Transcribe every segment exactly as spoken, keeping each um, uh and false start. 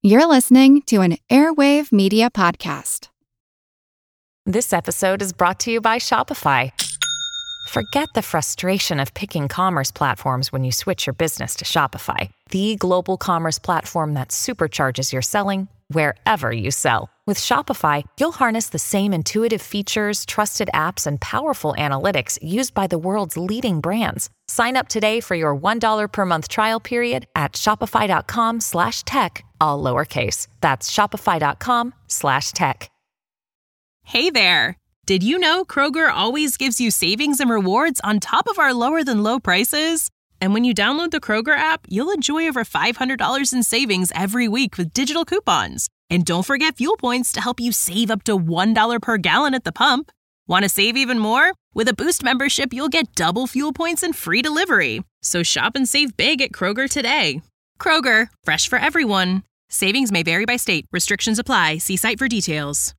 You're listening to an Airwave Media Podcast. This episode is brought to you by Shopify. Forget the frustration of picking commerce platforms when you switch your business to Shopify, the global commerce platform that supercharges your selling wherever you sell. With Shopify, you'll harness the same intuitive features, trusted apps, and powerful analytics used by the world's leading brands. Sign up today for your one dollar per month trial period at shopify.com slash tech, all lowercase. That's shopify.com slash tech. Hey there! Did you know Kroger always gives you savings and rewards on top of our lower-than-low prices? And when you download the Kroger app, you'll enjoy over five hundred dollars in savings every week with digital coupons. And don't forget fuel points to help you save up to one dollar per gallon at the pump. Want to save even more? With a Boost membership, you'll get double fuel points and free delivery. So shop and save big at Kroger today. Kroger, fresh for everyone. Savings may vary by state. Restrictions apply. See site for details.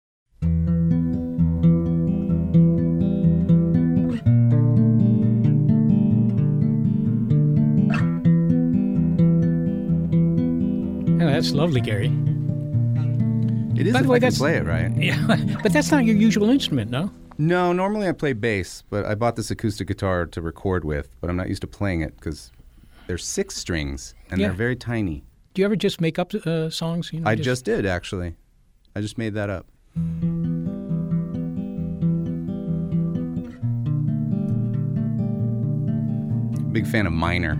Oh, that's lovely, Gary. It is By if the way, I can that's- play it right. Yeah, but that's not your usual instrument, no? No, normally I play bass, but I bought this acoustic guitar to record with, but I'm not used to playing it because there's six strings and Yeah. they're very tiny. Do you ever just make up uh, songs? You know, I just did, actually. I just made that up. Big fan of minor.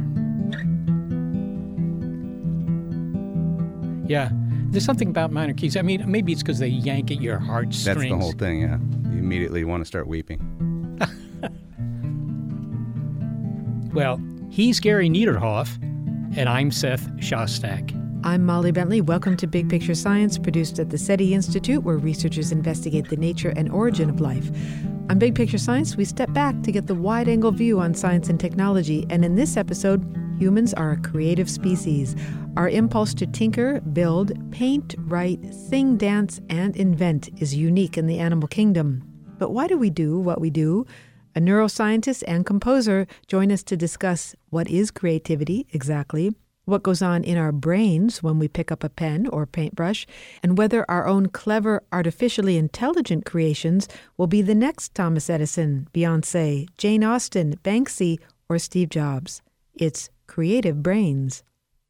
Yeah. There's something about minor keys. I mean, maybe it's because they yank at your heartstrings. That's the whole thing, yeah. You immediately want to start weeping. Well, he's Gary Niederhoff, and I'm Seth Shostak. I'm Molly Bentley. Welcome to Big Picture Science, produced at the SETI Institute, where researchers investigate the nature and origin of life. On Big Picture Science, we step back to get the wide-angle view on science and technology. And in this episode, humans are a creative species. Our impulse to tinker, build, paint, write, sing, dance, and invent is unique in the animal kingdom. But why do we do what we do? A neuroscientist and composer join us to discuss what is creativity exactly, what goes on in our brains when we pick up a pen or paintbrush, and whether our own clever, artificially intelligent creations will be the next Thomas Edison, Beyoncé, Jane Austen, Banksy, or Steve Jobs. It's Creative Brains.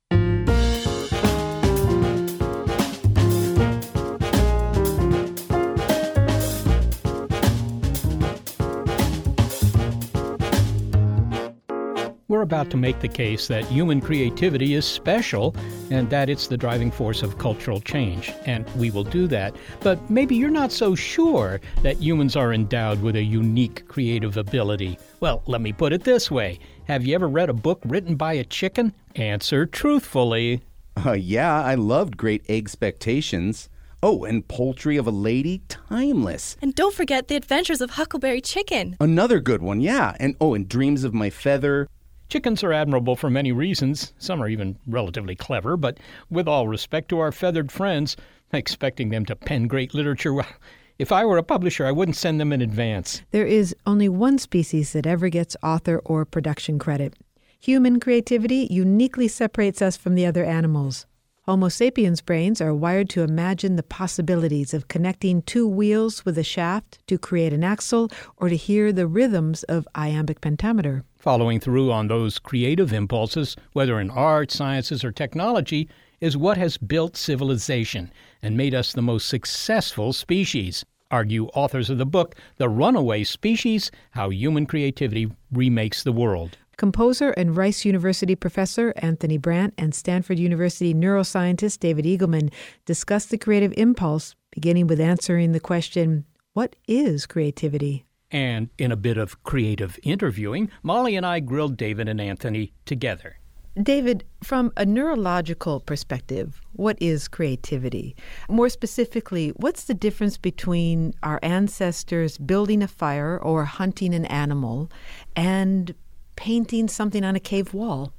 We're about to make the case that human creativity is special and that it's the driving force of cultural change, and we will do that. But maybe you're not so sure that humans are endowed with a unique creative ability. Well, let me put it this way. Have you ever read a book written by a chicken? Answer truthfully. Uh, yeah, I loved Great Expectations. Oh, and Poultry of a Lady, timeless. And don't forget The Adventures of Huckleberry Chicken. Another good one, yeah. And oh, and Dreams of My Feather. Chickens are admirable for many reasons. Some are even relatively clever, but with all respect to our feathered friends, expecting them to pen great literature, well, if I were a publisher, I wouldn't send them in advance. There is only one species that ever gets author or production credit. Human creativity uniquely separates us from the other animals. Homo sapiens brains are wired to imagine the possibilities of connecting two wheels with a shaft to create an axle or to hear the rhythms of iambic pentameter. Following through on those creative impulses, whether in art, sciences, or technology, is what has built civilization and made us the most successful species. Argue authors of the book, The Runaway Species, How Human Creativity Remakes the World. Composer and Rice University professor Anthony Brandt and Stanford University neuroscientist David Eagleman discuss the creative impulse, beginning with answering the question, what is creativity? And in a bit of creative interviewing, Molly and I grilled David and Anthony together. David, from a neurological perspective, what is creativity? More specifically, what's the difference between our ancestors building a fire or hunting an animal and painting something on a cave wall?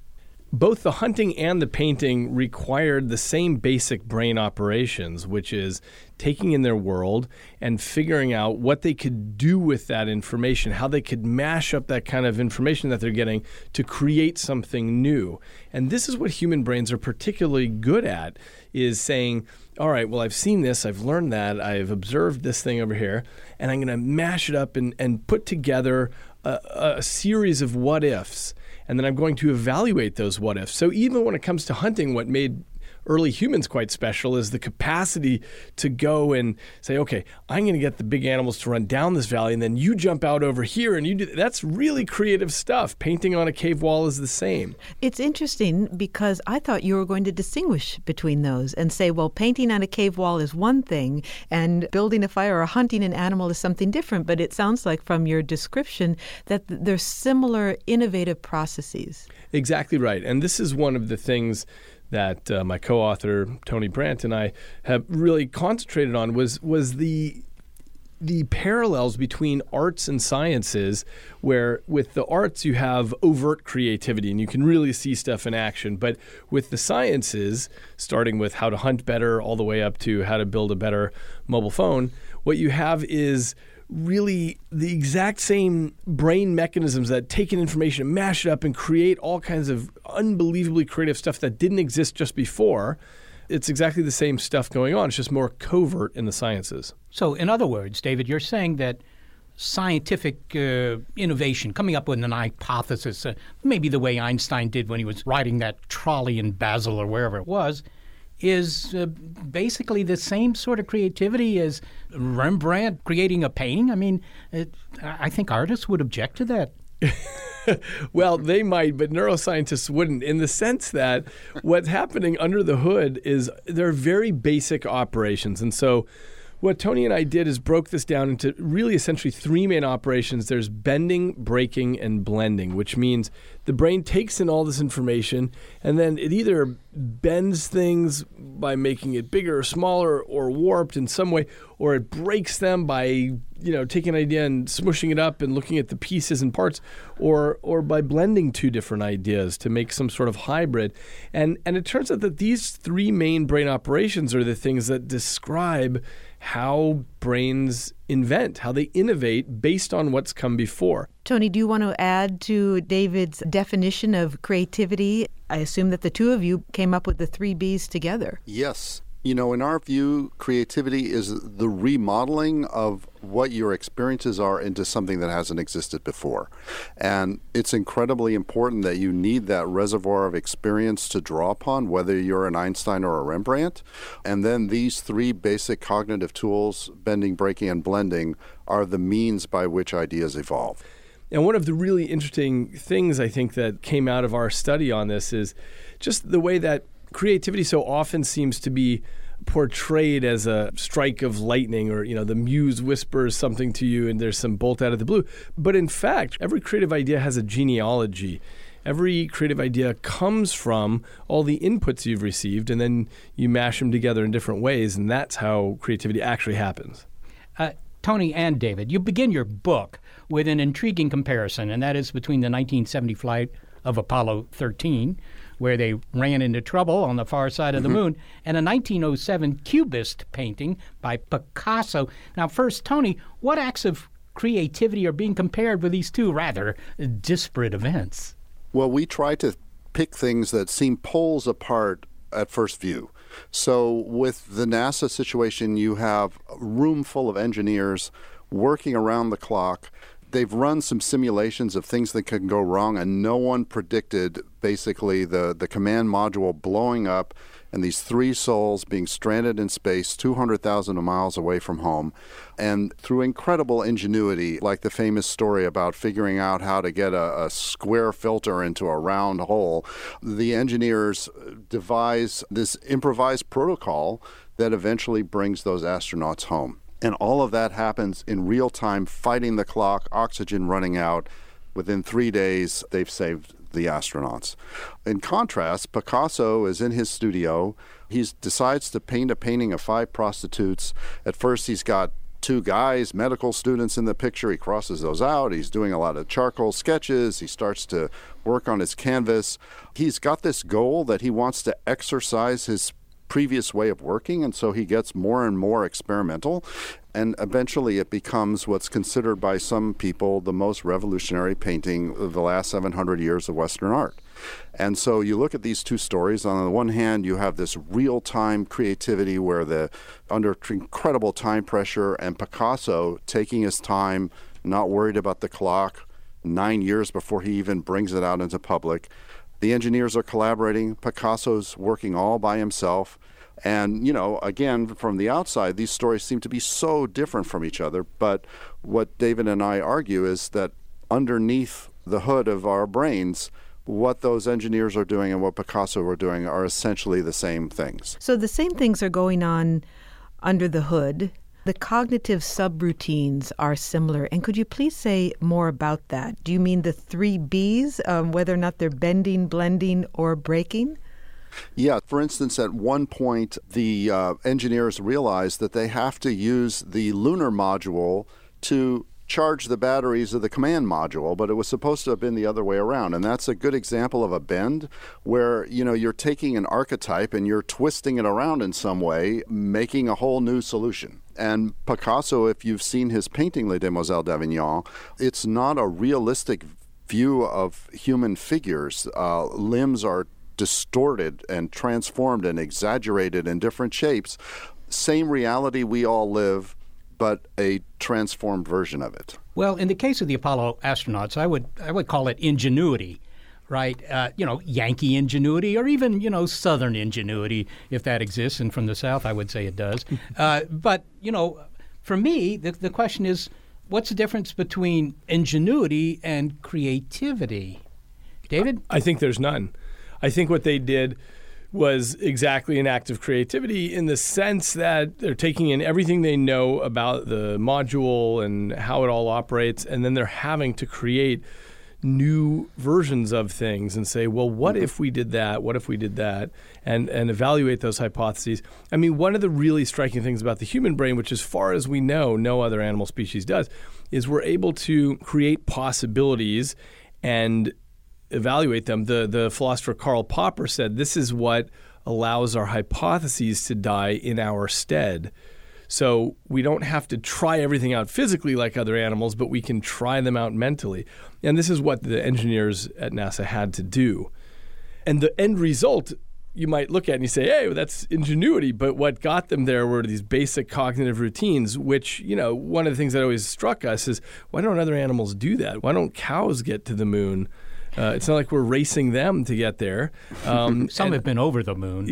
both the hunting and the painting required the same basic brain operations, which is taking in their world and figuring out what they could do with that information, how they could mash up that kind of information that they're getting to create something new. And this is what human brains are particularly good at, is saying, all right, well, I've seen this, I've learned that, I've observed this thing over here, and I'm going to mash it up and, and put together a, a series of what-ifs. And then I'm going to evaluate those what-ifs. So even when it comes to hunting, what made early humans quite special is the capacity to go and say, okay, I'm going to get the big animals to run down this valley, and then you jump out over here, and you do. That's really creative stuff. Painting on a cave wall is the same. It's interesting because I thought you were going to distinguish between those and say, well, painting on a cave wall is one thing, and building a fire or hunting an animal is something different. But it sounds like from your description that there's similar innovative processes. Exactly right. And this is one of the things that uh, my co-author Tony Brandt and I have really concentrated on was was the the parallels between arts and sciences, where with the arts you have overt creativity and you can really see stuff in action. But with the sciences, starting with how to hunt better all the way up to how to build a better mobile phone, what you have is really the exact same brain mechanisms that take in information and mash it up and create all kinds of unbelievably creative stuff that didn't exist just before. It's exactly the same stuff going on. It's just more covert in the sciences. So in other words, David, you're saying that scientific uh, innovation, coming up with an hypothesis, uh, maybe the way Einstein did when he was riding that trolley in Basel or wherever it was, is uh, basically the same sort of creativity as Rembrandt creating a painting. I mean, it, I think artists would object to that. Well, they might, but neuroscientists wouldn't, in the sense that what's happening under the hood is they're very basic operations. And so what Tony and I did is broke this down into really essentially three main operations. There's bending, breaking, and blending, which means the brain takes in all this information and then it either bends things by making it bigger or smaller or warped in some way, or it breaks them by, you know, taking an idea and smushing it up and looking at the pieces and parts, or or by blending two different ideas to make some sort of hybrid. And and it turns out that these three main brain operations are the things that describe how brains invent, how they innovate based on what's come before. Tony, do you want to add to David's definition of creativity? I assume that the two of you came up with the three B's together. Yes. You know, in our view, creativity is the remodeling of what your experiences are into something that hasn't existed before. And it's incredibly important that you need that reservoir of experience to draw upon, whether you're an Einstein or a Rembrandt. And then these three basic cognitive tools, bending, breaking, and blending, are the means by which ideas evolve. And one of the really interesting things I think that came out of our study on this is just the way that creativity so often seems to be portrayed as a strike of lightning, or, you know, the muse whispers something to you and there's some bolt out of the blue. But in fact, every creative idea has a genealogy. Every creative idea comes from all the inputs you've received, and then you mash them together in different ways, and that's how creativity actually happens. Uh, Tony and David, you begin your book with an intriguing comparison, and that is between the nineteen seventy flight of Apollo thirteen, where they ran into trouble on the far side of the moon, and a nineteen oh seven Cubist painting by Picasso. Now, first, Tony, what acts of creativity are being compared with these two rather disparate events? Well, we try to pick things that seem poles apart at first view. So with the NASA situation, you have a room full of engineers working around the clock. They've run some simulations of things that can go wrong, and no one predicted basically the, the command module blowing up and these three souls being stranded in space two hundred thousand miles away from home. And through incredible ingenuity, like the famous story about figuring out how to get a, a square filter into a round hole, the engineers devise this improvised protocol that eventually brings those astronauts home. And all of that happens in real time, fighting the clock, oxygen running out. Within three days, they've saved the astronauts. In contrast, Picasso is in his studio. He decides to paint a painting of five prostitutes. At first, he's got two guys, medical students in the picture. He crosses those out. He's doing a lot of charcoal sketches. He starts to work on his canvas. He's got this goal that he wants to exercise his previous way of working, and so he gets more and more experimental, and eventually it becomes what's considered by some people the most revolutionary painting of the last seven hundred years of Western art. And so you look at these two stories. On the one hand, you have this real-time creativity where the under incredible time pressure, and Picasso taking his time, not worried about the clock, nine years before he even brings it out into public. The engineers are collaborating. Picasso's working all by himself. And, you know, again, from the outside, these stories seem to be so different from each other. But what David and I argue is that underneath the hood of our brains, what those engineers are doing and what Picasso are doing are essentially the same things. So the same things are going on under the hood. The cognitive subroutines are similar. And could you please say more about that? Do you mean the three Bs, um, whether or not they're bending, blending, or breaking? Yeah. For instance, at one point, the uh, engineers realized that they have to use the lunar module to charge the batteries of the command module, but it was supposed to have been the other way around. And that's a good example of a bend where, you know, you're taking an archetype and you're twisting it around in some way, making a whole new solution. And Picasso, if you've seen his painting Les Demoiselles d'Avignon, it's not a realistic view of human figures. Uh, limbs are distorted and transformed and exaggerated in different shapes. Same reality we all live, but a transformed version of it. Well, in the case of the Apollo astronauts, I would I would call it ingenuity, right? Uh, you know, Yankee ingenuity, or even, you know, Southern ingenuity, if that exists. And from the South, I would say it does. uh, but, you know, for me, the, the question is, what's the difference between ingenuity and creativity? David? I think there's none. I think what they did was exactly an act of creativity in the sense that they're taking in everything they know about the module and how it all operates, and then they're having to create new versions of things and say, well, what if we did that? What if we did that? And and evaluate those hypotheses. I mean, one of the really striking things about the human brain, which as far as we know, no other animal species does, is we're able to create possibilities and evaluate them. The the philosopher Karl Popper said this is what allows our hypotheses to die in our stead. So we don't have to try everything out physically like other animals, but we can try them out mentally. And this is what the engineers at NASA had to do. And the end result, you might look at and you say, hey, well, that's ingenuity. But what got them there were these basic cognitive routines, which, you know, one of the things that always struck us is, why don't other animals do that? Why don't cows get to the moon? Uh, it's not like we're racing them to get there. Um, Some and, have been over the moon.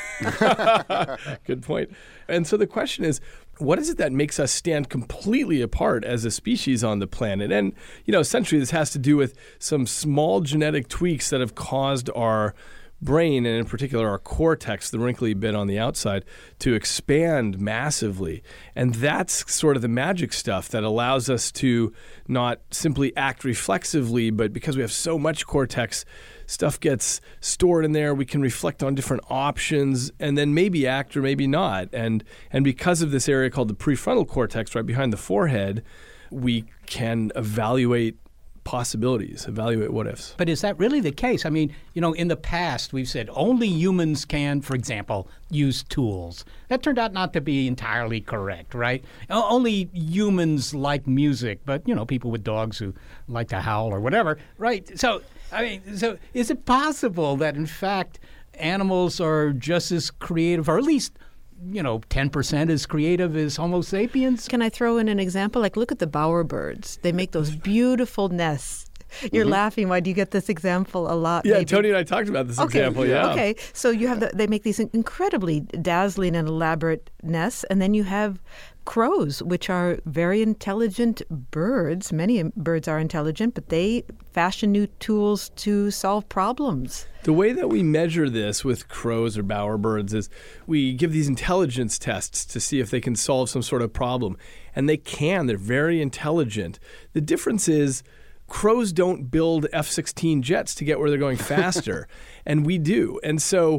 Yeah. Good point. And so the question is, what is it that makes us stand completely apart as a species on the planet? And, you know, essentially this has to do with some small genetic tweaks that have caused our brain, and in particular our cortex, the wrinkly bit on the outside, to expand massively. And that's sort of the magic stuff that allows us to not simply act reflexively, but because we have so much cortex, stuff gets stored in there. We can reflect on different options and then maybe act or maybe not. And and because of this area called the prefrontal cortex right behind the forehead, we can evaluate possibilities, evaluate what ifs. But is that really the case? I mean, you know, in the past, we've said only humans can, for example, use tools. That turned out not to be entirely correct, right? O- only humans like music, but, you know, people with dogs who like to howl or whatever, right? So, I mean, so is it possible that, in fact, animals are just as creative, or at least, you know, ten percent as creative as Homo sapiens? Can I throw in an example? Like, look at the bowerbirds. They make those beautiful nests. You're mm-hmm. laughing. Why do you get this example a lot? Yeah, maybe? Tony and I talked about this okay. example. Yeah. Okay. So you have the, they make these incredibly dazzling and elaborate nests, and then you have crows, which are very intelligent birds. Many birds are intelligent, but they fashion new tools to solve problems. The way that we measure this with crows or bowerbirds is we give these intelligence tests to see if they can solve some sort of problem. And they can. They're very intelligent. The difference is crows don't build F sixteen jets to get where they're going faster, and we do. And so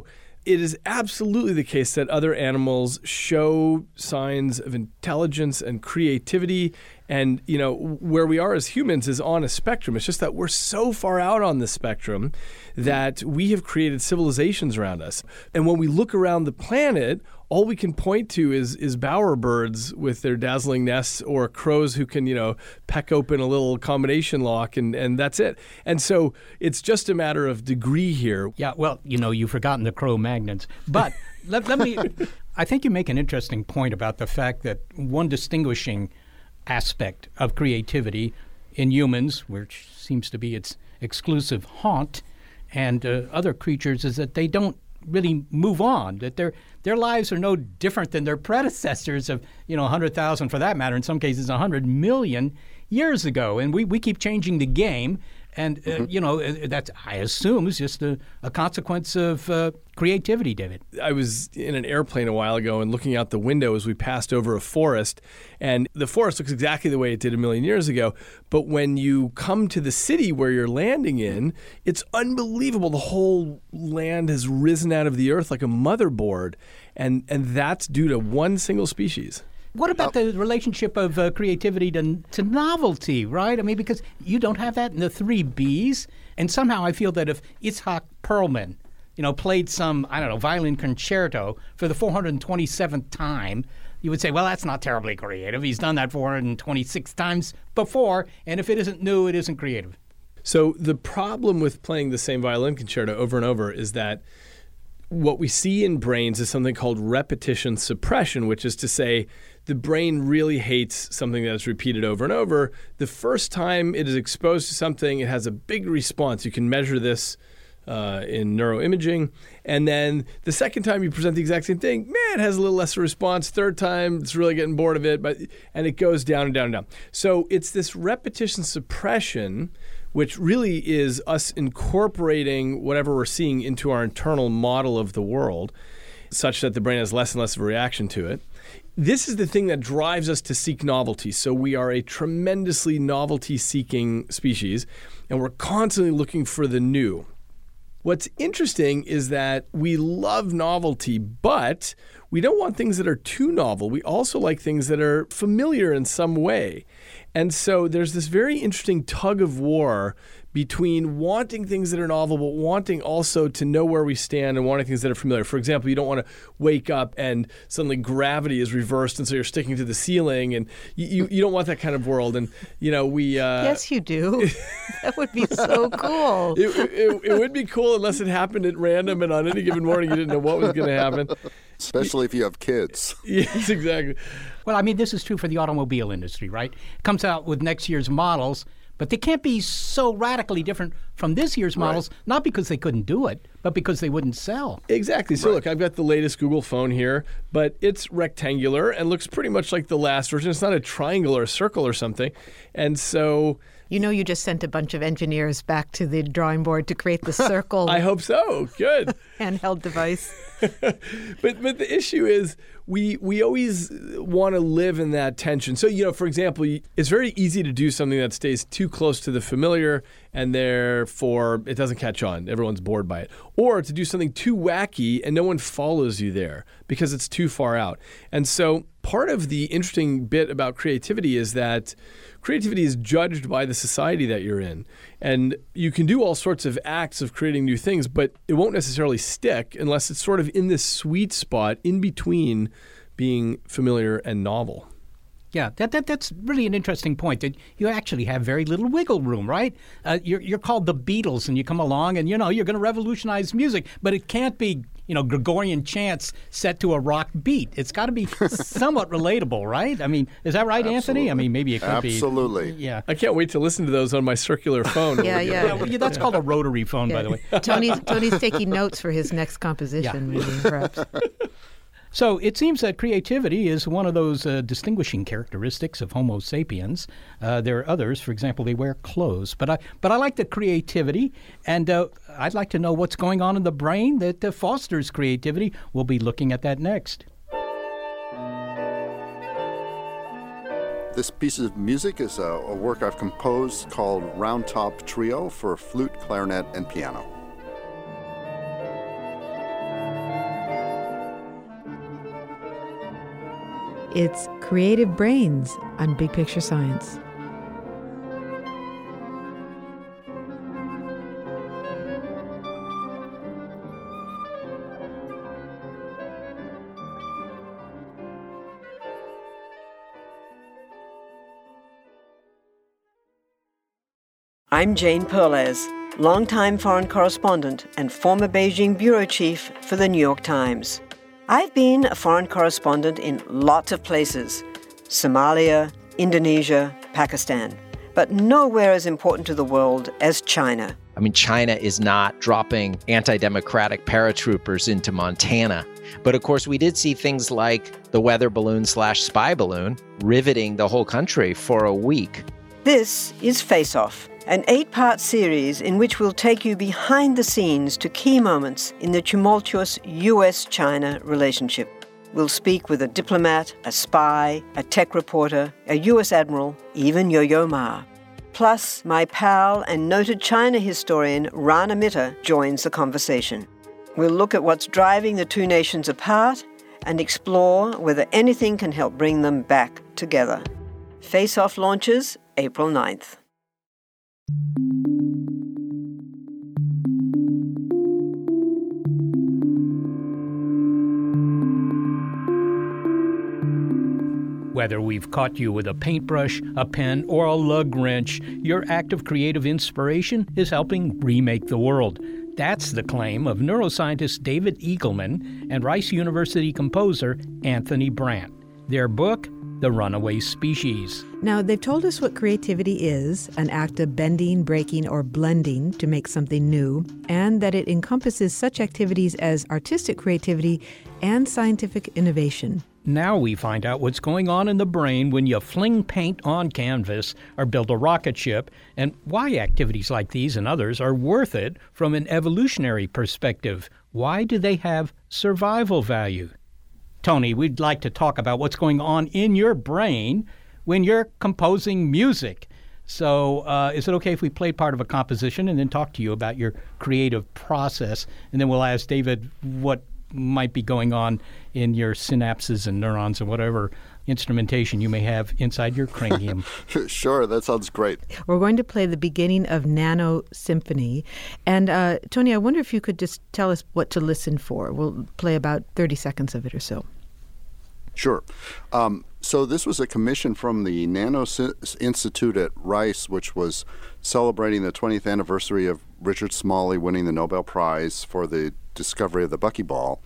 it is absolutely the case that other animals show signs of intelligence and creativity. And, you know, where we are as humans is on a spectrum. It's just that we're so far out on the spectrum that we have created civilizations around us. And when we look around the planet, all we can point to is is bowerbirds with their dazzling nests, or crows who can, you know, peck open a little combination lock, and, and that's it. And so it's just a matter of degree here. Yeah, well, you know, you've forgotten the Cro-Magnons. But let, let me, I think you make an interesting point about the fact that one distinguishing aspect of creativity in humans, which seems to be its exclusive haunt, and uh, other creatures, is that they don't really move on, that their their lives are no different than their predecessors of, you know, one hundred thousand, for that matter, in some cases one hundred million years ago. And we, we keep changing the game. And, uh, mm-hmm. you know, that's, I assume, is just a, a consequence of uh, creativity, David. I was in an airplane a while ago and looking out the window as we passed over a forest. And the forest looks exactly the way it did a million years ago. But when you come to the city where you're landing in, it's unbelievable. The whole land has risen out of the earth like a motherboard. And, and that's due to one single species. What about the relationship of uh, creativity to, to novelty, right? I mean, because you don't have that in the three Bs. And somehow I feel that if Itzhak Perlman, you know, played some, I don't know, violin concerto for the four hundred twenty-seventh time, you would say, well, that's not terribly creative. He's done that four hundred twenty-six times before. And if it isn't new, it isn't creative. So the problem with playing the same violin concerto over and over is that what we see in brains is something called repetition suppression, which is to say the brain really hates something that is repeated over and over. The first time it is exposed to something, it has a big response. You can measure this uh, in neuroimaging. And then the second time you present the exact same thing, man, it has a little less response. Third time, it's really getting bored of it, but and it goes down and down and down. So it's this repetition suppression, which really is us incorporating whatever we're seeing into our internal model of the world, such that the brain has less and less of a reaction to it. This is the thing that drives us to seek novelty. So we are a tremendously novelty-seeking species, and we're constantly looking for the new. What's interesting is that we love novelty, but we don't want things that are too novel. We also like things that are familiar in some way. And so there's this very interesting tug of war between wanting things that are novel, but wanting also to know where we stand and wanting things that are familiar. For example, you don't want to wake up and suddenly gravity is reversed, and so you're sticking to the ceiling, and you, you, you don't want that kind of world. And, you know, we... Uh, yes, you do. That would be so cool. It, it, it would be cool unless it happened at random and on any given morning you didn't know what was going to happen. Especially if you have kids. Yes, exactly. Well, I mean, this is true for the automobile industry, right? It comes out with next year's models, but they can't be so radically different from this year's models, right. Not because they couldn't do it, but because they wouldn't sell. Exactly. So right. Look, I've got the latest Google phone here, but it's rectangular and looks pretty much like the last version. It's not a triangle or a circle or something. And so... You know, you just sent a bunch of engineers back to the drawing board to create the circle. I hope so. Good. Handheld device. but but the issue is we we always want to live in that tension. So, you know, for example, it's very easy to do something that stays too close to the familiar and therefore it doesn't catch on. Everyone's bored by it. Or to do something too wacky and no one follows you there because it's too far out. And so part of the interesting bit about creativity is that creativity is judged by the society that you're in. And you can do all sorts of acts of creating new things, but it won't necessarily stick unless it's sort of in this sweet spot in between being familiar and novel. Yeah, that, that that's really an interesting point. That you actually have very little wiggle room, right? Uh, you're you're called the Beatles, and you come along, and you know you're going to revolutionize music, but it can't be you know Gregorian chants set to a rock beat. It's got to be somewhat relatable, right? I mean, is that right, Absolutely. Anthony? I mean, maybe it could Absolutely. be. Absolutely. Yeah. I can't wait to listen to those on my circular phone. yeah, yeah. Well, yeah. That's called a rotary phone, yeah. by the way. Tony's Tony's taking notes for his next composition, yeah. maybe, perhaps. So it seems that creativity is one of those uh, distinguishing characteristics of Homo sapiens. Uh, there are others, for example, they wear clothes. But I, but I like the creativity, and uh, I'd like to know what's going on in the brain that uh, fosters creativity. We'll be looking at that next. This piece of music is a, a work I've composed called Round Top Trio for flute, clarinet, and piano. It's Creative Brains on Big Picture Science. I'm Jane Perlez, longtime foreign correspondent and former Beijing bureau chief for the New York Times. I've been a foreign correspondent in lots of places: Somalia, Indonesia, Pakistan, but nowhere as important to the world as China. I mean, China is not dropping anti-democratic paratroopers into Montana. But of course, we did see things like the weather balloon slash spy balloon riveting the whole country for a week. This is Face Off, an eight-part series in which we'll take you behind the scenes to key moments in the tumultuous U S China relationship. We'll speak with a diplomat, a spy, a tech reporter, a U S admiral, even Yo-Yo Ma. Plus, my pal and noted China historian Rana Mitter joins the conversation. We'll look at what's driving the two nations apart and explore whether anything can help bring them back together. Face Off launches April ninth. Whether we've caught you with a paintbrush, a pen, or a lug wrench, your act of creative inspiration is helping remake the world. That's the claim of neuroscientist David Eagleman and Rice University composer Anthony Brandt. Their book, The Runaway Species. Now, they've told us what creativity is, an act of bending, breaking, or blending to make something new, and that it encompasses such activities as artistic creativity and scientific innovation. Now we find out what's going on in the brain when you fling paint on canvas or build a rocket ship, and why activities like these and others are worth it from an evolutionary perspective. Why do they have survival value? Tony, we'd like to talk about what's going on in your brain when you're composing music. So uh, is it okay if we play part of a composition and then talk to you about your creative process? And then we'll ask David what might be going on in your synapses and neurons and whatever instrumentation you may have inside your cranium. Sure, that sounds great. We're going to play the beginning of Nano Symphony. And uh, Tony, I wonder if you could just tell us what to listen for. We'll play about thirty seconds of it or so. Sure. Um, so this was a commission from the Nano Institute at Rice, which was celebrating the twentieth anniversary of Richard Smalley winning the Nobel Prize for the discovery of the buckyball.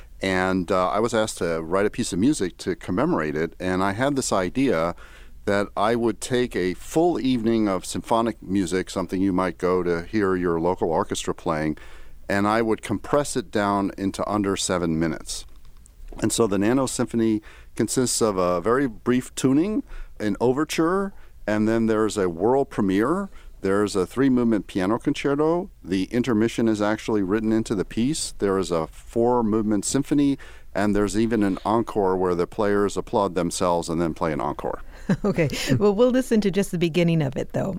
And uh, I was asked to write a piece of music to commemorate it, and I had this idea that I would take a full evening of symphonic music, something you might go to hear your local orchestra playing, and I would compress it down into under seven minutes. And so the Nano Symphony consists of a very brief tuning, an overture, and then there's a world premiere. There's a three-movement piano concerto. The intermission is actually written into the piece. There is a four-movement symphony, and there's even an encore where the players applaud themselves and then play an encore. Okay. Well, we'll listen to just the beginning of it, though.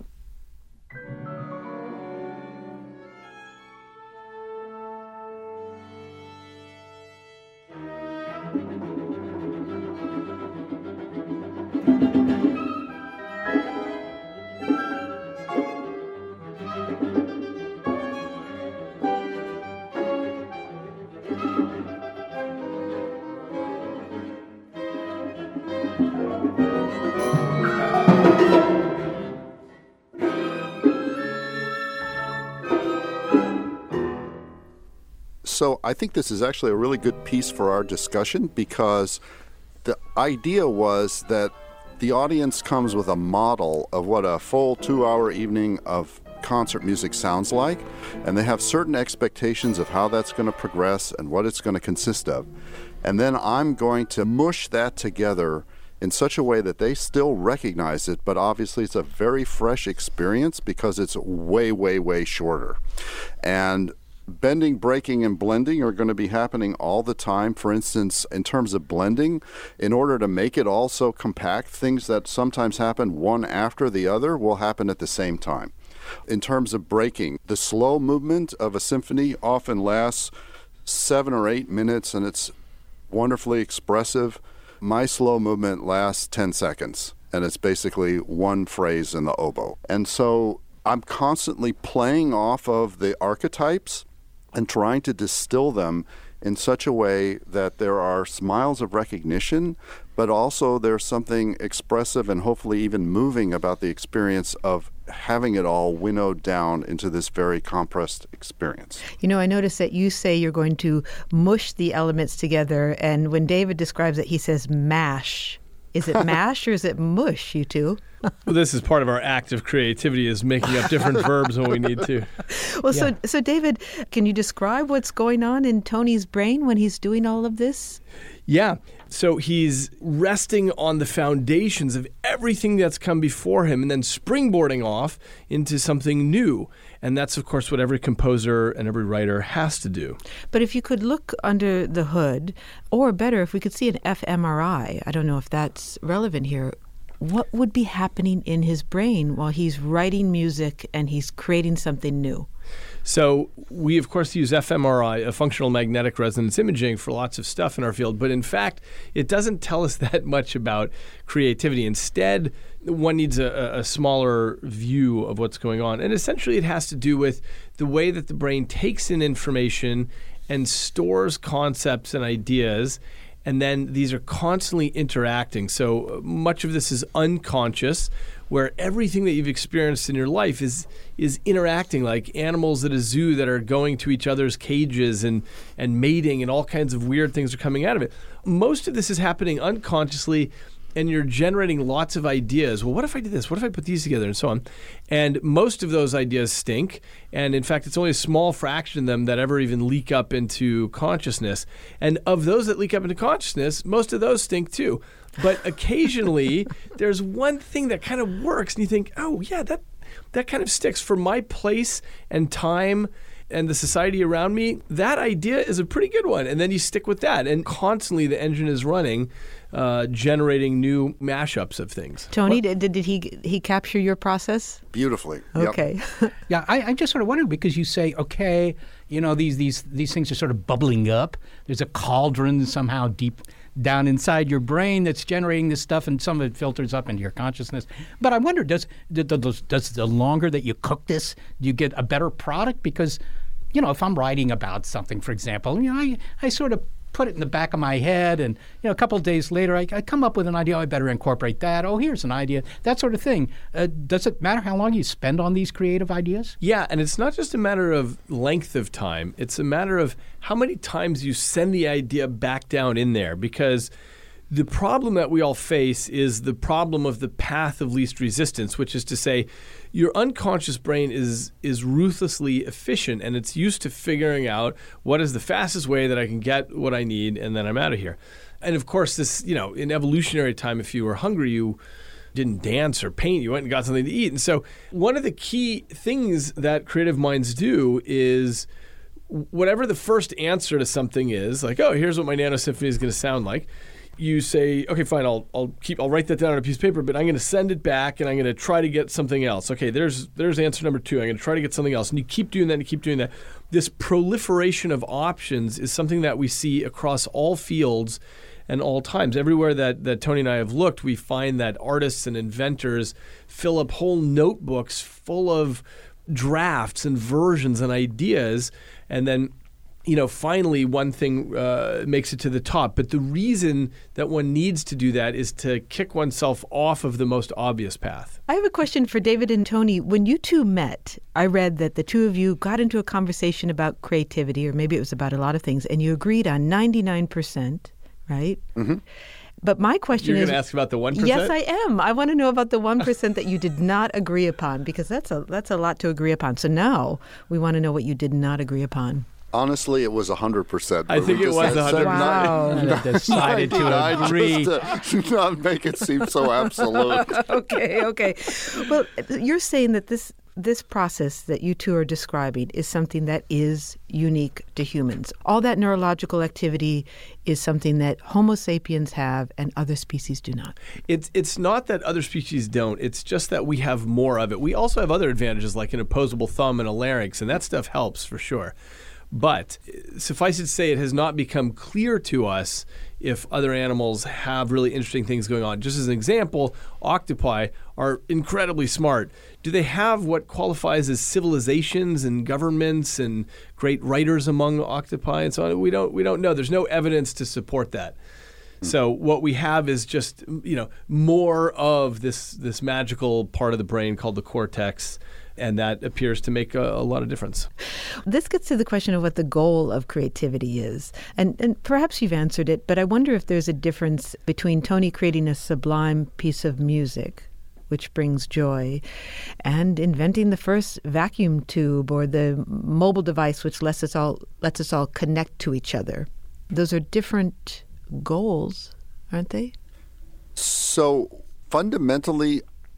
So I think this is actually a really good piece for our discussion, because the idea was that the audience comes with a model of what a full two-hour evening of concert music sounds like, and they have certain expectations of how that's going to progress and what it's going to consist of. And then I'm going to mush that together in such a way that they still recognize it, but obviously it's a very fresh experience because it's way, way, way shorter. And bending, breaking, and blending are going to be happening all the time. For instance, in terms of blending, in order to make it all so compact, things that sometimes happen one after the other will happen at the same time. In terms of breaking, the slow movement of a symphony often lasts seven or eight minutes, and it's wonderfully expressive. my slow movement lasts ten seconds, and it's basically one phrase in the oboe. And so I'm constantly playing off of the archetypes and trying to distill them in such a way that there are smiles of recognition, but also there's something expressive and hopefully even moving about the experience of having it all winnowed down into this very compressed experience. You know, I noticed that you say you're going to mush the elements together, and when David describes it, he says mash. Is it mash or is it mush, you two? Well, this is part of our act of creativity, is making up different verbs when we need to. Well, Yeah. so so David, can you describe what's going on in Tony's brain when he's doing all of this? Yeah. So he's resting on the foundations of everything that's come before him and then springboarding off into something new. And that's, of course, what every composer and every writer has to do. But if you could look under the hood, or better, if we could see an fMRI, I don't know if that's relevant here, what would be happening in his brain while he's writing music and he's creating something new? So we, of course, use fMRI, a functional magnetic resonance imaging, for lots of stuff in our field. But in fact, it doesn't tell us that much about creativity. Instead, one needs a, a smaller view of what's going on. And essentially, it has to do with the way that the brain takes in information and stores concepts and ideas. And then these are constantly interacting. So much of this is unconscious, where everything that you've experienced in your life is is interacting, like animals at a zoo that are going to each other's cages and, and mating, and all kinds of weird things are coming out of it. Most of this is happening unconsciously, and you're generating lots of ideas. Well, what if I did this? What if I put these together? And so on. And most of those ideas stink. And in fact, it's only a small fraction of them that ever even leak up into consciousness. And of those that leak up into consciousness, most of those stink too. But occasionally, there's one thing that kind of works, and you think, oh, yeah, that that kind of sticks for my place and time and the society around me. That idea is a pretty good one. And then you stick with that. And constantly the engine is running, uh, generating new mashups of things. Tony, did, did did he he capture your process? Beautifully. Okay. Yeah, I, I just sort of wondered, because you say, okay, you know, these these these things are sort of bubbling up. There's a cauldron somehow deep down inside your brain that's generating this stuff, and some of it filters up into your consciousness. But I wonder, does does, does the longer that you cook this, do you get a better product? Because, you know, if I'm writing about something, for example, you know, I, I sort of put it in the back of my head, and, you know, a couple of days later, I, I come up with an idea. Oh, I better incorporate that. Oh, here's an idea. That sort of thing. Uh, does it matter how long you spend on these creative ideas? Yeah, and it's not just a matter of length of time. It's a matter of how many times you send the idea back down in there, because the problem that we all face is the problem of the path of least resistance, which is to say your unconscious brain is is ruthlessly efficient, and it's used to figuring out what is the fastest way that I can get what I need, and then I'm out of here. And of course, this, you know, in evolutionary time, if you were hungry, you didn't dance or paint, you went and got something to eat. And so one of the key things that creative minds do is whatever the first answer to something is, like, oh, here's what my Nano Symphony is going to sound like. You say, okay, fine, I'll I'll keep I'll write that down on a piece of paper, but I'm going to send it back, and I'm going to try to get something else. Okay, there's there's answer number two. I'm going to try to get something else, and you keep doing that, and you keep doing that. This proliferation of options is something that we see across all fields and all times. Everywhere that that Tony and I have looked, we find that artists and inventors fill up whole notebooks full of drafts and versions and ideas, and then, you know, finally one thing uh, makes it to the top. But the reason that one needs to do that is to kick oneself off of the most obvious path. I have a question for David and Tony. When you two met, I read that the two of you got into a conversation about creativity, or maybe it was about a lot of things, and you agreed on ninety-nine percent, right? Mm-hmm. But my question You're is... You're going to ask about the one percent? Yes, I am. I want to know about the one percent that you did not agree upon, because that's a that's a lot to agree upon. So now we want to know what you did not agree upon. Honestly, it was one hundred percent. I think it was one hundred percent. Wow. I decided to agree. Just to not make it seem so absolute. Okay, okay. Well, you're saying that this this process that you two are describing is something that is unique to humans. All that neurological activity is something that Homo sapiens have and other species do not. It's it's not that other species don't. It's just that we have more of it. We also have other advantages, like an opposable thumb and a larynx, and that stuff helps for sure. But suffice it to say, it has not become clear to us if other animals have really interesting things going on. Just as an example, octopi are incredibly smart. Do they have what qualifies as civilizations and governments and great writers among octopi and so on? We don't we don't know. There's no evidence to support that. So what we have is just, you know, more of this this magical part of the brain called the cortex, and that appears to make a, a lot of difference. This gets to the question of what the goal of creativity is. And, and perhaps you've answered it, but I wonder if there's a difference between Tony creating a sublime piece of music, which brings joy, and inventing the first vacuum tube or the mobile device which lets us all lets us all connect to each other. Those are different goals, aren't they? So fundamentally,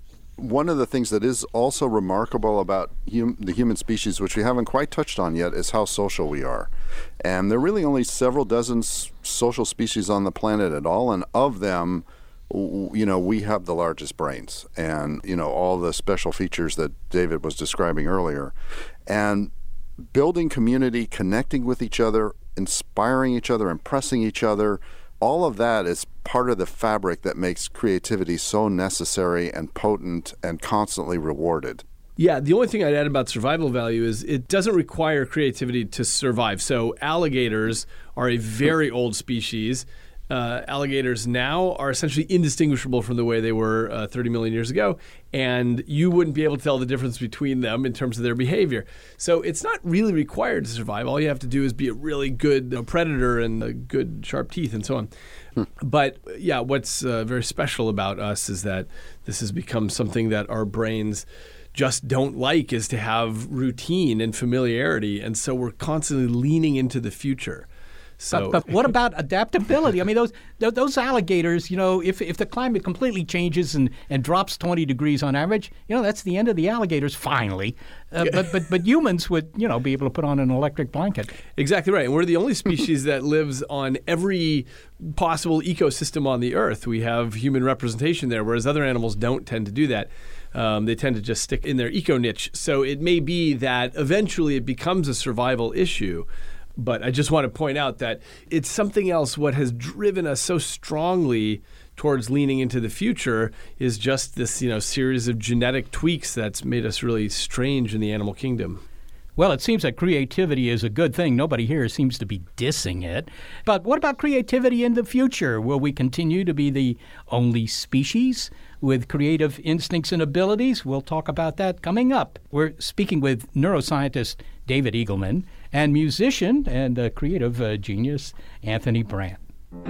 one of the things that is also remarkable about hum- the human species, which we haven't quite touched on yet, is how social we are. And there are really only several dozen s- social species on the planet at all, and of them, w- you know, we have the largest brains and, you know, all the special features that David was describing earlier. And building community, connecting with each other, inspiring each other, impressing each other, all of that is part of the fabric that makes creativity so necessary and potent and constantly rewarded. Yeah, the only thing I'd add about survival value is it doesn't require creativity to survive. So alligators are a very old species. Uh, alligators now are essentially indistinguishable from the way they were uh, thirty million years ago, and you wouldn't be able to tell the difference between them in terms of their behavior. So it's not really required to survive. All you have to do is be a really good you know, predator and uh, good sharp teeth and so on. Hmm. But yeah, what's uh, very special about us is that this has become something that our brains just don't like, is to have routine and familiarity, and so we're constantly leaning into the future. So, but, but what about adaptability? I mean, those those alligators, you know, if if the climate completely changes and, and drops twenty degrees on average, you know, that's the end of the alligators finally. Uh, yeah. But but but humans would, you know, be able to put on an electric blanket. Exactly right. And we're the only species that lives on every possible ecosystem on the Earth. We have human representation there, whereas other animals don't tend to do that. Um, they tend to just stick in their eco niche. So it may be that eventually it becomes a survival issue. But I just want to point out that it's something else. What has driven us so strongly towards leaning into the future is just this, you know, series of genetic tweaks that's made us really strange in the animal kingdom. Well, it seems that creativity is a good thing. Nobody here seems to be dissing it. But what about creativity in the future? Will we continue to be the only species with creative instincts and abilities? We'll talk about that coming up. We're speaking with neuroscientist David Eagleman and musician and uh, creative uh, genius Anthony Brandt.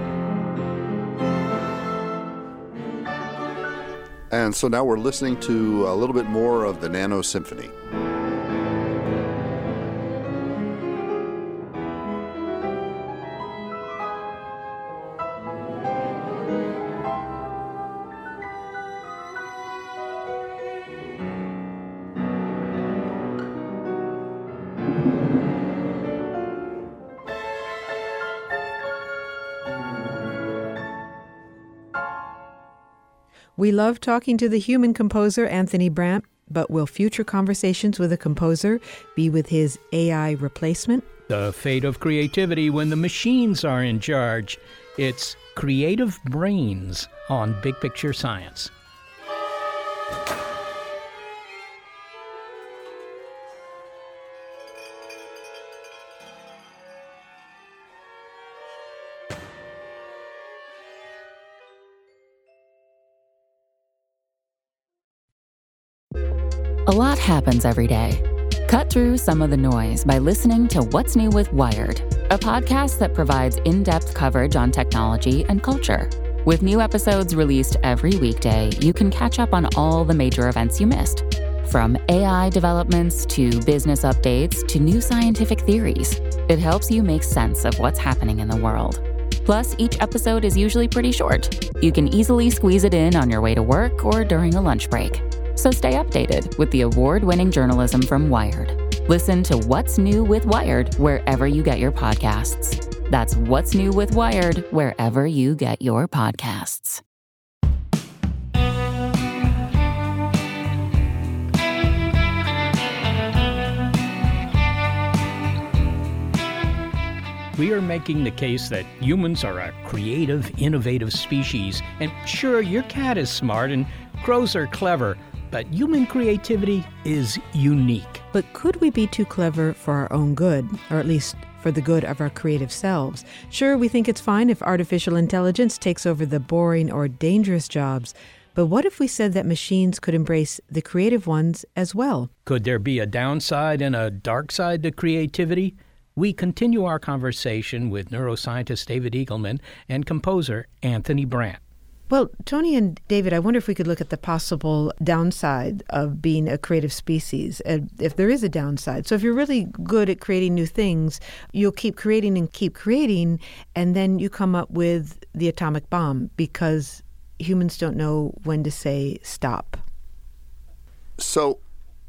And so now we're listening to a little bit more of the Nano Symphony. We love talking to the human composer, Anthony Brandt, but will future conversations with a composer be with his A I replacement? The fate of creativity when the machines are in charge. It's Creative Brains on Big Picture Science. A lot happens every day. Cut through some of the noise by listening to What's New with Wired, a podcast that provides in-depth coverage on technology and culture. With new episodes released every weekday, you can catch up on all the major events you missed. From A I developments to business updates to new scientific theories, it helps you make sense of what's happening in the world. Plus, each episode is usually pretty short. You can easily squeeze it in on your way to work or during a lunch break. So stay updated with the award-winning journalism from Wired. Listen to What's New with Wired wherever you get your podcasts. That's What's New with Wired wherever you get your podcasts. we are making the case that humans are a creative, innovative species. And sure, your cat is smart and crows are clever, but human creativity is unique. But could we be too clever for our own good, or at least for the good of our creative selves? Sure, we think it's fine if artificial intelligence takes over the boring or dangerous jobs, but what if we said that machines could embrace the creative ones as well? Could there be a downside and a dark side to creativity? We continue our conversation with neuroscientist David Eagleman and composer Anthony Brandt. Well, Tony and David, I wonder if we could look at the possible downside of being a creative species, if there is a downside. So if you're really good at creating new things, you'll keep creating and keep creating, and then you come up with the atomic bomb because humans don't know when to say stop. So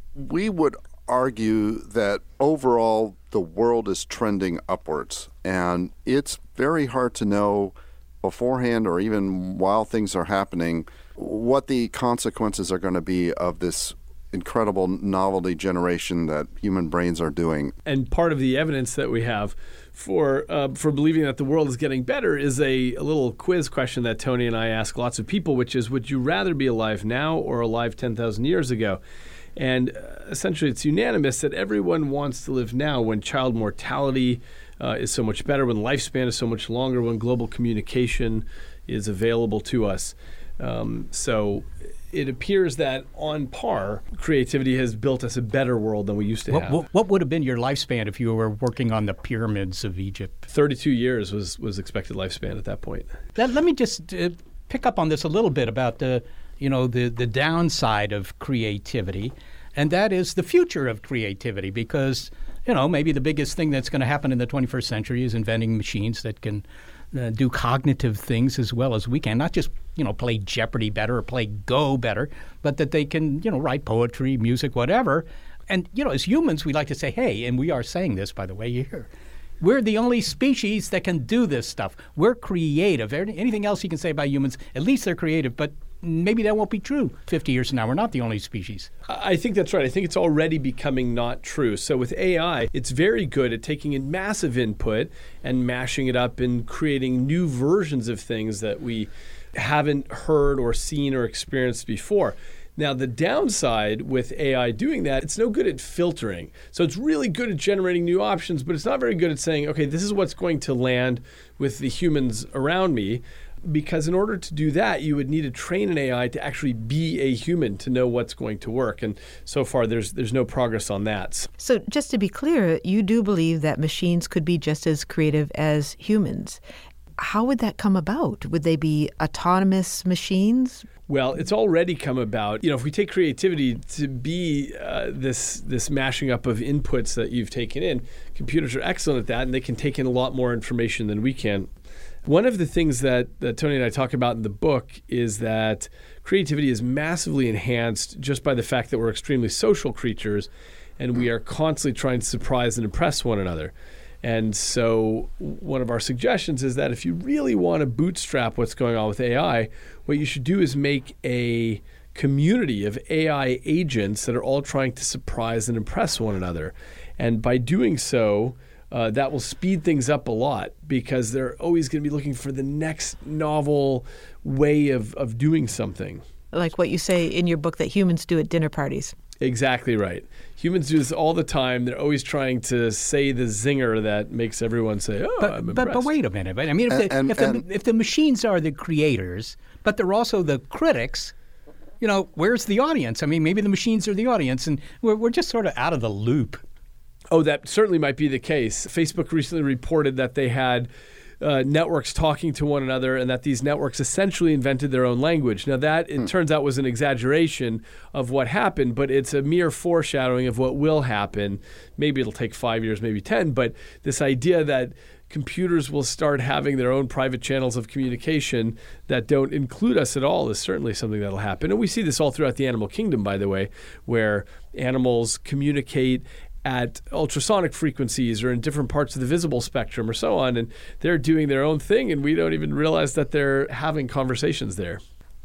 we would argue that overall the world is trending upwards, and it's very hard to know beforehand or even while things are happening what the consequences are going to be of this incredible novelty generation that human brains are doing. And part of the evidence that we have for uh, for believing that the world is getting better is a, a little quiz question that Tony and I ask lots of people, which is, would you rather be alive now or alive ten thousand years ago? And uh, essentially it's unanimous that everyone wants to live now when child mortality Uh, is so much better, when lifespan is so much longer, when global communication is available to us. Um, so it appears that on par, creativity has built us a better world than we used to what, have. What, what would have been your lifespan if you were working on the pyramids of Egypt? thirty-two years was, was expected lifespan at that point. Let, let me just uh, pick up on this a little bit about the, you know, the, the downside of creativity, and that is the future of creativity, because you know, maybe the biggest thing that's going to happen in the twenty-first century is inventing machines that can uh, do cognitive things as well as we can. Not just, you know, play Jeopardy better or play Go better, but that they can, you know, write poetry, music, whatever. And, you know, as humans, we like to say, hey, and we are saying this, by the way, here, we're the only species that can do this stuff. We're creative. Anything else you can say about humans, at least they're creative, but maybe that won't be true fifty years from now. We're not the only species. I think that's right. I think it's already becoming not true. So with A I, it's very good at taking in massive input and mashing it up and creating new versions of things that we haven't heard or seen or experienced before. Now, the downside with A I doing that, it's no good at filtering. So it's really good at generating new options, but it's not very good at saying, okay, this is what's going to land with the humans around me. Because in order to do that, you would need to train an A I to actually be a human to know what's going to work. And so far, there's there's no progress on that. So just to be clear, you do believe that machines could be just as creative as humans. How would that come about? Would they be autonomous machines? Well, it's already come about. You know, if we take creativity to be uh, this this mashing up of inputs that you've taken in, computers are excellent at that, and they can take in a lot more information than we can. One of the things that, that Tony and I talk about in the book is that creativity is massively enhanced just by the fact that we're extremely social creatures and we are constantly trying to surprise and impress one another. And so one of our suggestions is that if you really want to bootstrap what's going on with A I, what you should do is make a community of A I agents that are all trying to surprise and impress one another. And by doing so, Uh, that will speed things up a lot because they're always going to be looking for the next novel way of, of doing something. Like what you say in your book that humans do at dinner parties. Exactly right. Humans do this all the time. They're always trying to say the zinger that makes everyone say, oh, but, I'm but, impressed. but wait a minute. I mean, if, And- the, and- if, the, and- if the machines are the creators, but they're also the critics, you know, where's the audience? I mean, maybe the machines are the audience, and we're, we're just sort of out of the loop. Oh, that certainly might be the case. Facebook recently reported that they had uh, networks talking to one another and that these networks essentially invented their own language. Now that, it hmm. turns out, was an exaggeration of what happened, but it's a mere foreshadowing of what will happen. Maybe it'll take five years, maybe ten, but this idea that computers will start having their own private channels of communication that don't include us at all is certainly something that'll happen. And we see this all throughout the animal kingdom, by the way, where animals communicate at ultrasonic frequencies or in different parts of the visible spectrum or so on. And they're doing their own thing, and we don't even realize that they're having conversations there.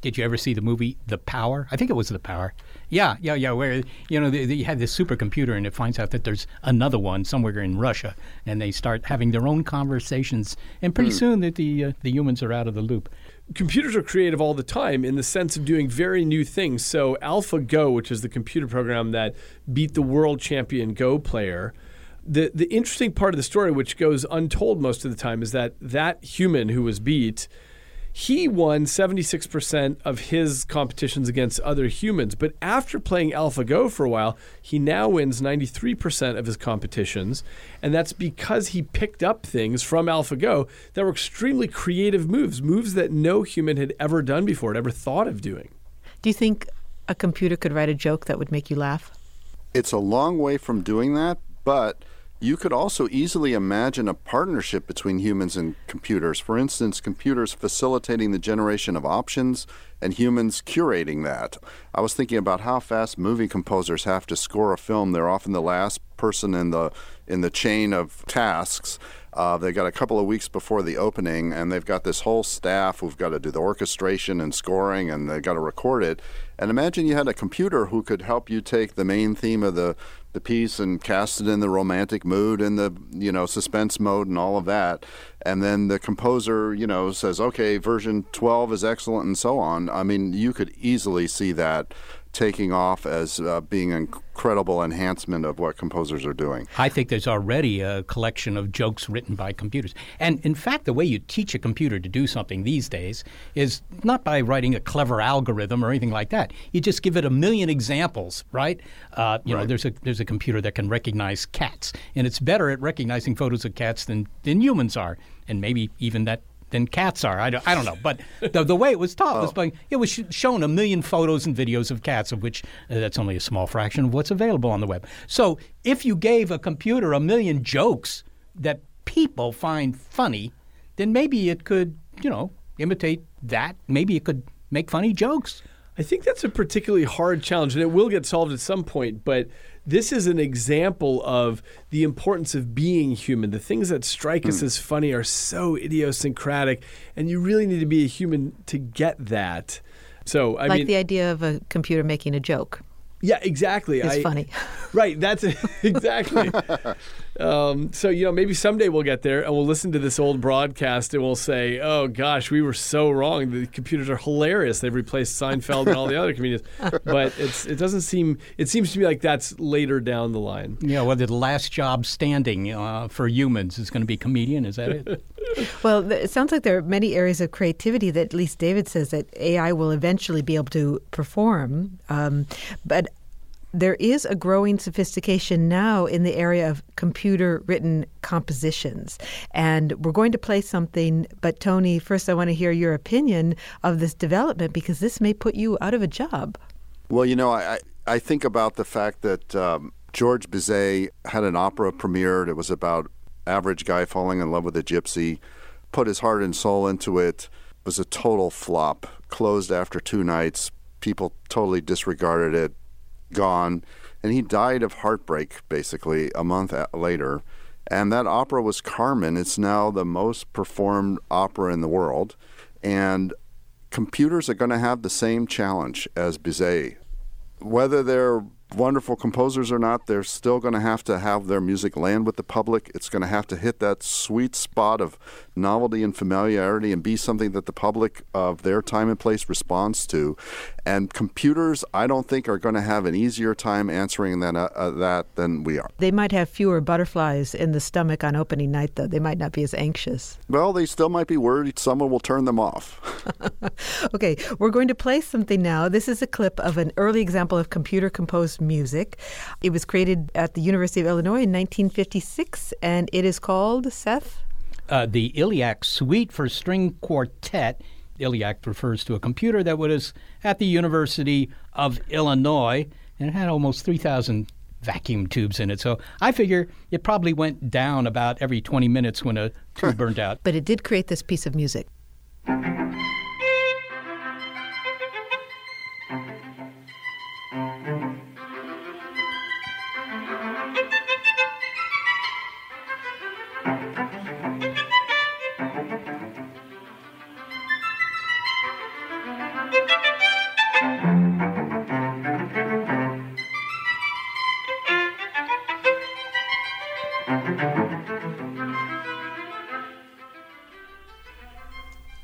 Did you ever see the movie The Power? I think it was The Power. Yeah, yeah, yeah, where, you know, they, they had this supercomputer and it finds out that there's another one somewhere in Russia, and they start having their own conversations, and pretty mm. soon that the, uh, the humans are out of the loop. Computers are creative all the time in the sense of doing very new things. So AlphaGo, which is the computer program that beat the world champion Go player, the, the interesting part of the story, which goes untold most of the time, is that that human who was beat, he won seventy-six percent of his competitions against other humans. But after playing AlphaGo for a while, he now wins ninety-three percent of his competitions. And that's because he picked up things from AlphaGo that were extremely creative moves, moves that no human had ever done before, had ever thought of doing. Do you think a computer could write a joke that would make you laugh? It's a long way from doing that, but you could also easily imagine a partnership between humans and computers. For instance, computers facilitating the generation of options and humans curating that. I was thinking about how fast movie composers have to score a film. They're often the last person in the in the chain of tasks. Uh, they got a couple of weeks before the opening, and they've got this whole staff who've got to do the orchestration and scoring, and they've got to record it. And imagine you had a computer who could help you take the main theme of the, the piece and cast it in the romantic mood and the, you know, suspense mode and all of that. And then the composer, you know, says, okay, version twelve is excellent and so on. I mean, you could easily see that taking off as uh, being an incredible enhancement of what composers are doing. I think there's already a collection of jokes written by computers. And in fact, the way you teach a computer to do something these days is not by writing a clever algorithm or anything like that. You just give it a million examples, right? Uh, you right. know, there's a there's a computer that can recognize cats, and it's better at recognizing photos of cats than, than humans are, and maybe even that than cats are. I don't, I don't know. But the, the way it was taught oh. was by, it was sh- shown a million photos and videos of cats, of which uh, that's only a small fraction of what's available on the web. So if you gave a computer a million jokes that people find funny, then maybe it could, you know, imitate that. Maybe it could make funny jokes. I think that's a particularly hard challenge, and it will get solved at some point, but this is an example of the importance of being human. The things that strike mm. us as funny are so idiosyncratic, and you really need to be a human to get that. So, I like mean, the idea of a computer making a joke. Yeah, exactly. It's I, funny. Right, that's it. Exactly. um, so, you know, maybe someday we'll get there and we'll listen to this old broadcast and we'll say, oh, gosh, we were so wrong. The computers are hilarious. They've replaced Seinfeld and all the other comedians. But it's it doesn't seem, it seems to me like that's later down the line. Yeah, well, the last job standing uh, for humans is going to be comedian. Is that it? Well, it sounds like there are many areas of creativity that at least David says that A I will eventually be able to perform. Um, but there is a growing sophistication now in the area of computer-written compositions. And we're going to play something, but Tony, first I want to hear your opinion of this development, because this may put you out of a job. Well, you know, I, I think about the fact that um, George Bizet had an opera premiered. It was about average guy falling in love with a gypsy, put his heart and soul into it. It was a total flop, closed after two nights. People totally disregarded it. Gone, and he died of heartbreak basically a month later. And that opera was Carmen. It's now the most performed opera in the world, and computers are going to have the same challenge as Bizet. Whether they're wonderful composers or not, they're still going to have to have their music land with the public. It's going to have to hit that sweet spot of novelty and familiarity and be something that the public of their time and place responds to. And computers, I don't think, are going to have an easier time answering than, uh, uh, that than we are. They might have fewer butterflies in the stomach on opening night, though. They might not be as anxious. Well, they still might be worried someone will turn them off. Okay, we're going to play something now. This is a clip of an early example of computer-composed music. It was created at the University of Illinois in nineteen fifty-six, and it is called, Seth? Uh, the Iliac Suite for String Quartet. Iliac refers to a computer that was at the University of Illinois, and it had almost three thousand vacuum tubes in it. So I figure it probably went down about every twenty minutes when a tube burned out. But it did create this piece of music.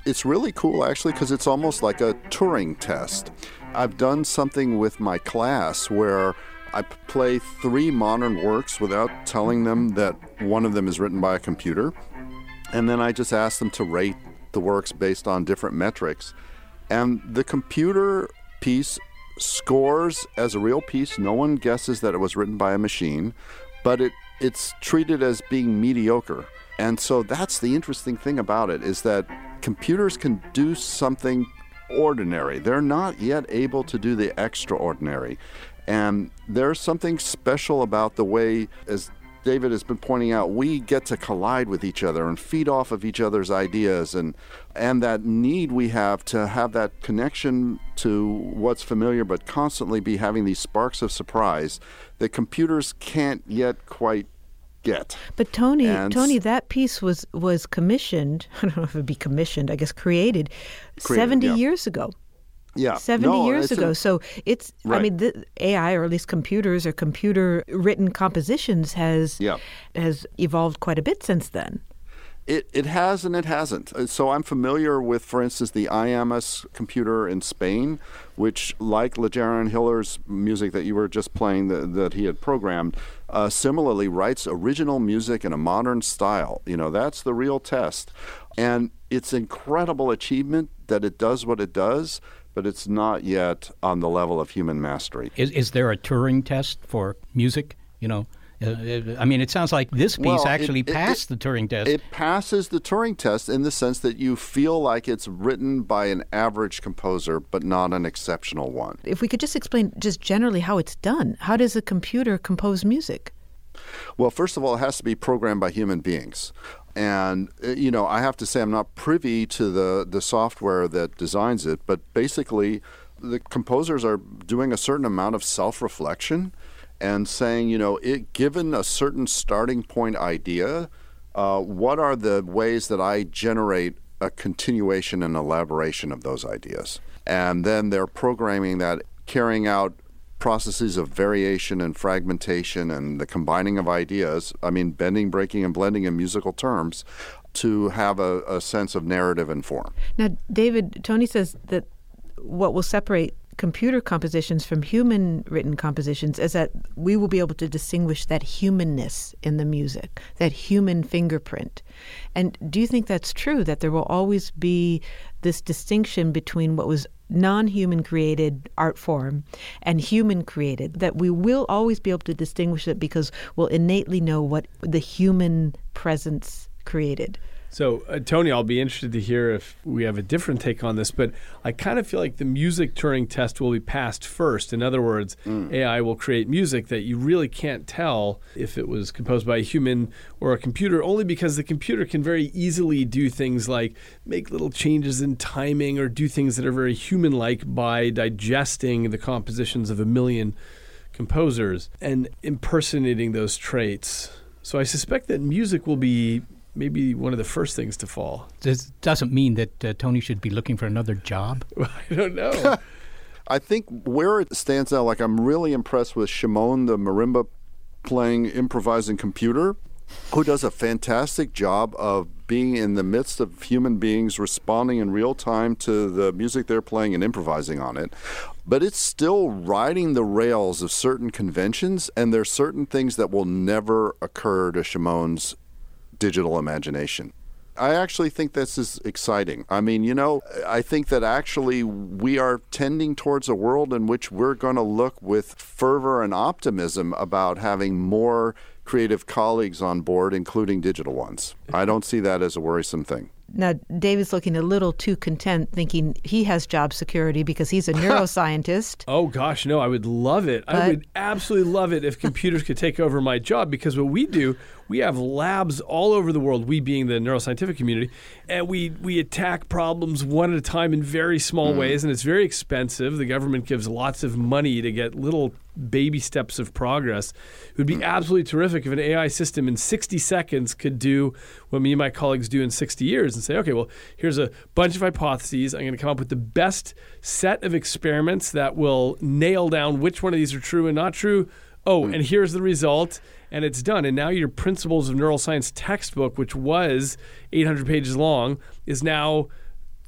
it's really cool, actually, because it's almost like a Turing test. I've done something with my class where I p- play three modern works without telling them that one of them is written by a computer. And then I just ask them to rate the works based on different metrics. And the computer piece scores as a real piece. No one guesses that it was written by a machine, but it it's treated as being mediocre. And so that's the interesting thing about it, is that computers can do something ordinary. They're not yet able to do the extraordinary. And there's something special about the way, as David has been pointing out, we get to collide with each other and feed off of each other's ideas, and and that need we have to have that connection to what's familiar, but constantly be having these sparks of surprise that computers can't yet quite get. But Tony, and Tony, that piece was was commissioned. I don't know if it'd be commissioned. I guess created, Created, seventy yeah. years ago. Yeah, seventy no, years it's ago. a- so it's, I Right. mean, the A I, or at least computers or computer written compositions has Yeah. has evolved quite a bit since then. It it has and it hasn't. Uh, So I'm familiar with, for instance, the I A M S computer in Spain, which, like LeJaron Hiller's music that you were just playing that, that he had programmed, uh, similarly writes original music in a modern style. You know, that's the real test. And it's incredible achievement that it does what it does, but it's not yet on the level of human mastery. Is, is there a Turing test for music? You know, uh, I mean, it sounds like this piece Well, it- actually it- passed it- the Turing test. It passes the Turing test in the sense that you feel like it's written by an average composer, but not an exceptional one. If we could just explain just generally how it's done. How does a computer compose music? Well, first of all, it has to be programmed by human beings. And, uh, you know, I have to say I'm not privy to the, the software that designs it, but basically the composers are doing a certain amount of self-reflection and saying, you know, it, given a certain starting point idea, uh, what are the ways that I generate a continuation and elaboration of those ideas? And then they're programming that, carrying out processes of variation and fragmentation and the combining of ideas, I mean, bending, breaking, and blending in musical terms, to have a, a sense of narrative and form. Now, David, Tony says that what will separate computer compositions from human written compositions is that we will be able to distinguish that humanness in the music, that human fingerprint. And do you think that's true, that there will always be this distinction between what was non-human created art form and human created, that we will always be able to distinguish it because we'll innately know what the human presence created? So, uh, Tony, I'll be interested to hear if we have a different take on this, but I kind of feel like the music Turing test will be passed first. In other words, mm. A I will create music that you really can't tell if it was composed by a human or a computer, only because the computer can very easily do things like make little changes in timing or do things that are very human-like by digesting the compositions of a million composers and impersonating those traits. So I suspect that music will be maybe one of the first things to fall. This doesn't mean that uh, Tony should be looking for another job. I don't know. I think where it stands out, like I'm really impressed with Shimon, the marimba playing, improvising computer, who does a fantastic job of being in the midst of human beings, responding in real time to the music they're playing and improvising on it. But it's still riding the rails of certain conventions, and there's certain things that will never occur to Shimon's digital imagination. I actually think this is exciting. I mean, you know, I think that actually we are tending towards a world in which we're going to look with fervor and optimism about having more creative colleagues on board, including digital ones. I don't see that as a worrisome thing. Now, David's looking a little too content, thinking he has job security because he's a neuroscientist. Oh, gosh, no, I would love it. But- I would absolutely love it if computers could take over my job, because what we do, we have labs all over the world, we being the neuroscientific community, and we, we attack problems one at a time in very small Mm. ways, and it's very expensive. The government gives lots of money to get little baby steps of progress. It would be absolutely terrific if an A I system in sixty seconds could do what me and my colleagues do in sixty years and say, okay, well, here's a bunch of hypotheses. I'm going to come up with the best set of experiments that will nail down which one of these are true and not true. Oh, and here's the result, and it's done. And now your Principles of Neuroscience textbook, which was eight hundred pages long, is now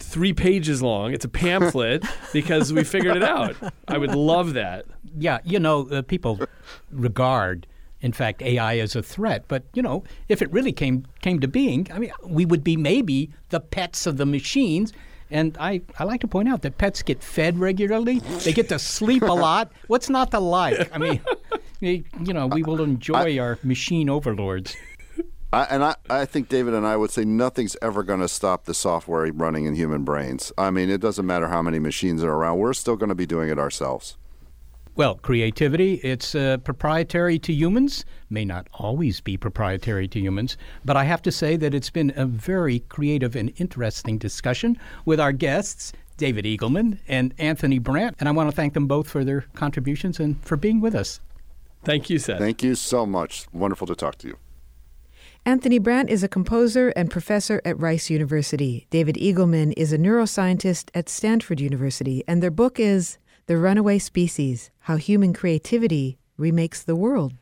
three pages long. It's a pamphlet because we figured it out. I would love that. Yeah, you know, uh, people regard, in fact, A I as a threat. But, you know, if it really came came to being, I mean, we would be maybe the pets of the machines. And I, I like to point out that pets get fed regularly. They get to sleep a lot. What's not to like? I mean, you know, we will enjoy I, our machine overlords. I, and I, I think David and I would say nothing's ever going to stop the software running in human brains. I mean, it doesn't matter how many machines are around. We're still going to be doing it ourselves. Well, creativity, it's uh, proprietary to humans, may not always be proprietary to humans, but I have to say that it's been a very creative and interesting discussion with our guests, David Eagleman and Anthony Brandt, and I want to thank them both for their contributions and for being with us. Thank you, Seth. Thank you so much. Wonderful to talk to you. Anthony Brandt is a composer and professor at Rice University. David Eagleman is a neuroscientist at Stanford University, and their book is The Runaway Species: How Human Creativity Remakes the World.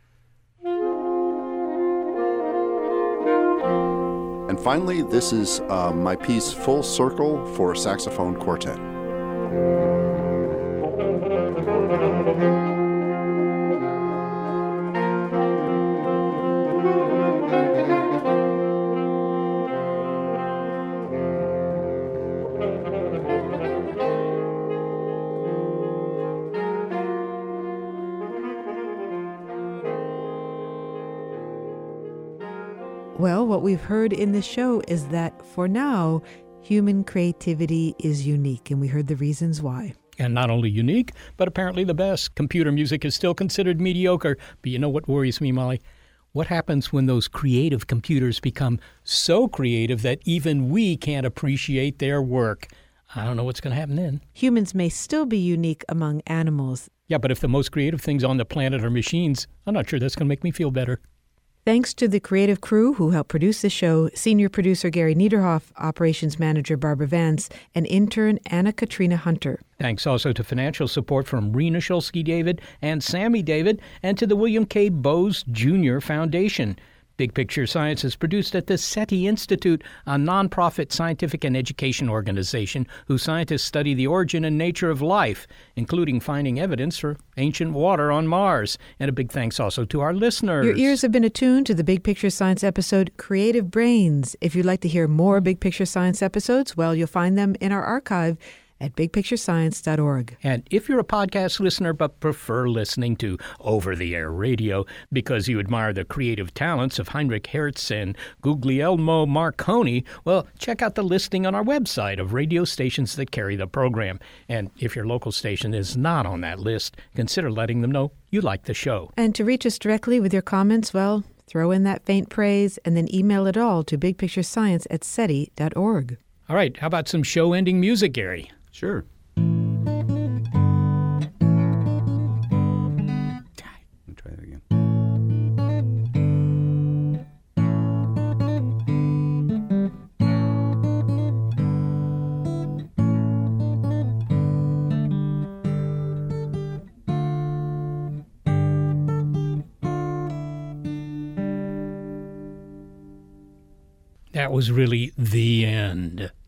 And finally, this is uh, my piece, Full Circle, for saxophone quartet. Well, what we've heard in the show is that, for now, human creativity is unique, and we heard the reasons why. And not only unique, but apparently the best. Computer music is still considered mediocre. But you know what worries me, Molly? What happens when those creative computers become so creative that even we can't appreciate their work? I don't know what's going to happen then. Humans may still be unique among animals. Yeah, but if the most creative things on the planet are machines, I'm not sure that's going to make me feel better. Thanks to the creative crew who helped produce the show, senior producer Gary Niederhoff, operations manager Barbara Vance, and intern Anna Katrina Hunter. Thanks also to financial support from Rena Shulsky David and Sammy David, and to the William K. Bowes Junior Foundation. Big Picture Science is produced at the SETI Institute, a nonprofit scientific and education organization whose scientists study the origin and nature of life, including finding evidence for ancient water on Mars. And a big thanks also to our listeners. Your ears have been attuned to the Big Picture Science episode, Creative Brains. If you'd like to hear more Big Picture Science episodes, well, you'll find them in our archive at big picture science dot org. And if you're a podcast listener but prefer listening to over-the-air radio because you admire the creative talents of Heinrich Hertz and Guglielmo Marconi, well, check out the listing on our website of radio stations that carry the program. And if your local station is not on that list, consider letting them know you like the show. And to reach us directly with your comments, well, throw in that faint praise and then email it all to big picture science at seti dot org. All right, how about some show-ending music, Gary? Sure. Let me try that again. That was really the end.